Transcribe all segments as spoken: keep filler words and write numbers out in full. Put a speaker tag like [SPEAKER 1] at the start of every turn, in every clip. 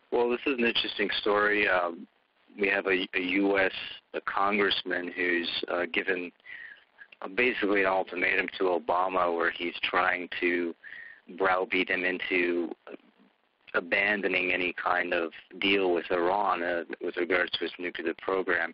[SPEAKER 1] Well, this is an interesting story. Um, we have a, a U S a congressman who's uh, given uh, basically an ultimatum to Obama where he's trying to browbeat him into abandoning any kind of deal with Iran uh, with regards to its nuclear program.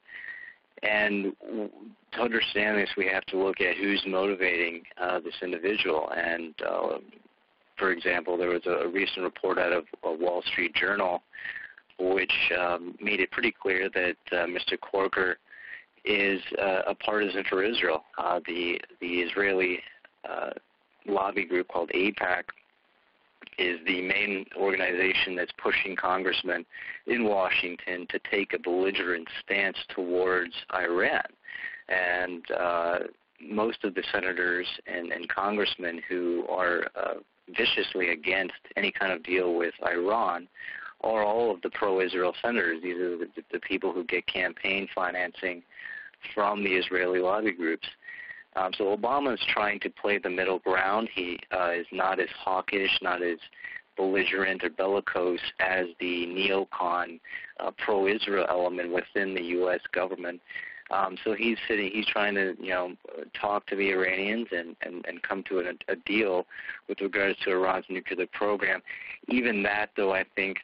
[SPEAKER 1] And to understand this, we have to look at who's motivating uh, this individual. And, uh, for example, there was a, a recent report out of a Wall Street Journal which um, made it pretty clear that uh, Mister Corker is uh, a partisan for Israel. Uh, the, the Israeli uh, lobby group called AIPAC is the main organization that's pushing congressmen in Washington to take a belligerent stance towards Iran. And uh, most of the senators and, and congressmen who are uh, viciously against any kind of deal with Iran are all of the pro-Israel senators. These are the, the people who get campaign financing from the Israeli lobby groups. Um, so Obama is trying to play the middle ground. He uh, is not as hawkish, not as belligerent or bellicose as the neocon uh, pro-Israel element within the U S government. Um, so he's sitting, he's trying to, you know, talk to the Iranians and, and, and come to a, a deal with regards to Iran's nuclear program. Even that, though, I think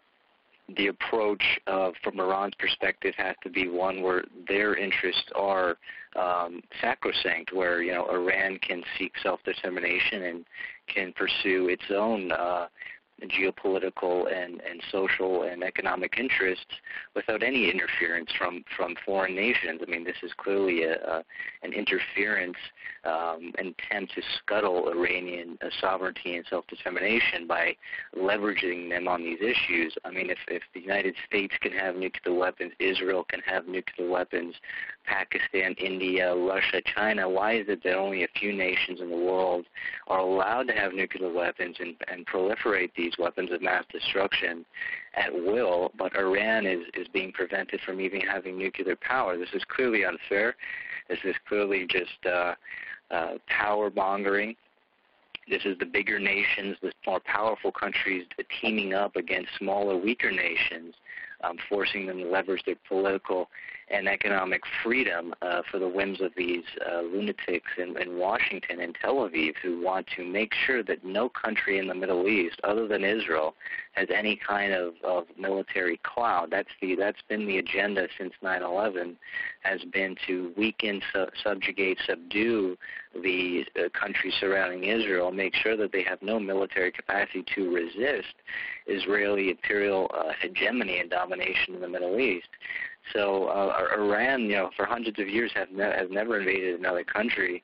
[SPEAKER 1] the approach uh, from Iran's perspective has to be one where their interests are um, sacrosanct, where, you know, Iran can seek self-determination and can pursue its own uh, geopolitical and, and social and economic interests without any interference from, from foreign nations. I mean, this is clearly a, a, an interference um, attempt to scuttle Iranian uh, sovereignty and self-determination by leveraging them on these issues. I mean, if, if the United States can have nuclear weapons, Israel can have nuclear weapons, Pakistan, India, Russia, China, why is it that only a few nations in the world are allowed to have nuclear weapons and, and proliferate these weapons of mass destruction at will, but Iran is, is being prevented from even having nuclear power? This is clearly unfair. This is clearly just uh, uh, power mongering. This is the bigger nations, the more powerful countries teaming up against smaller, weaker nations, um, forcing them to leverage their political and economic freedom uh, for the whims of these uh, lunatics in, in Washington and Tel Aviv who want to make sure that no country in the Middle East, other than Israel, has any kind of, of military clout. That's the that's been the agenda since nine eleven, has been to weaken, su- subjugate, subdue the uh, countries surrounding Israel, make sure that they have no military capacity to resist Israeli imperial uh, hegemony and domination in the Middle East. So uh, Iran, you know, for hundreds of years have ne- has never invaded another country,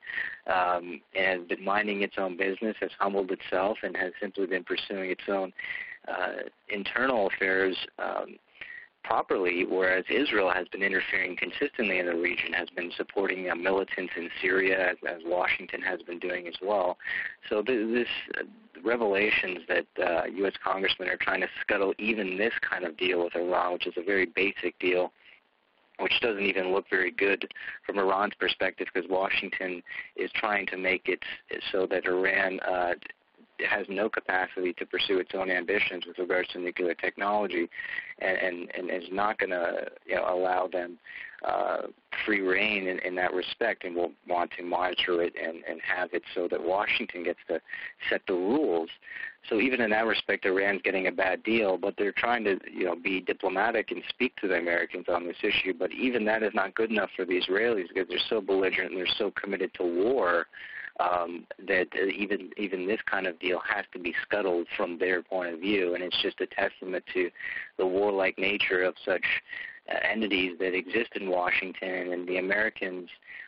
[SPEAKER 1] um, and has been minding its own business, has humbled itself, and has simply been pursuing its own uh, internal affairs um, properly, whereas Israel has been interfering consistently in the region, has been supporting uh, militants in Syria, as, as Washington has been doing as well. So th- this uh, revelations that uh, U S congressmen are trying to scuttle even this kind of deal with Iran, which is a very basic deal, which doesn't even look very good from Iran's perspective, because Washington is trying to make it so that Iran uh, has no capacity to pursue its own ambitions with regards to nuclear technology, and, and, and is not going to, you know, allow them uh, free reign in, in that respect, and will want to monitor it and, and have it so that Washington gets to set the rules. So even in that respect, Iran's getting a bad deal, but they're trying to, you know, be diplomatic and speak to the Americans on this issue. But even that is not good enough for the Israelis, because they're so belligerent and they're so committed to war um, that even even this kind of deal has to be scuttled from their point of view. And it's just a testament to the warlike nature of such uh, entities that exist in Washington, and the Americans.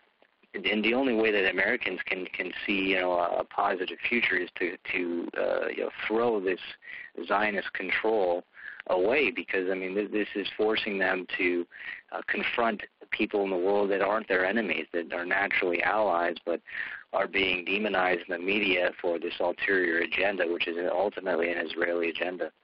[SPEAKER 1] And the only way that Americans can, can see, you know, a, a positive future is to to uh, you know, throw this Zionist control away, because I mean this, this is forcing them to uh, confront people in the world that aren't their enemies, that are naturally allies, but are being demonized in the media for this ulterior agenda, which is ultimately an Israeli agenda.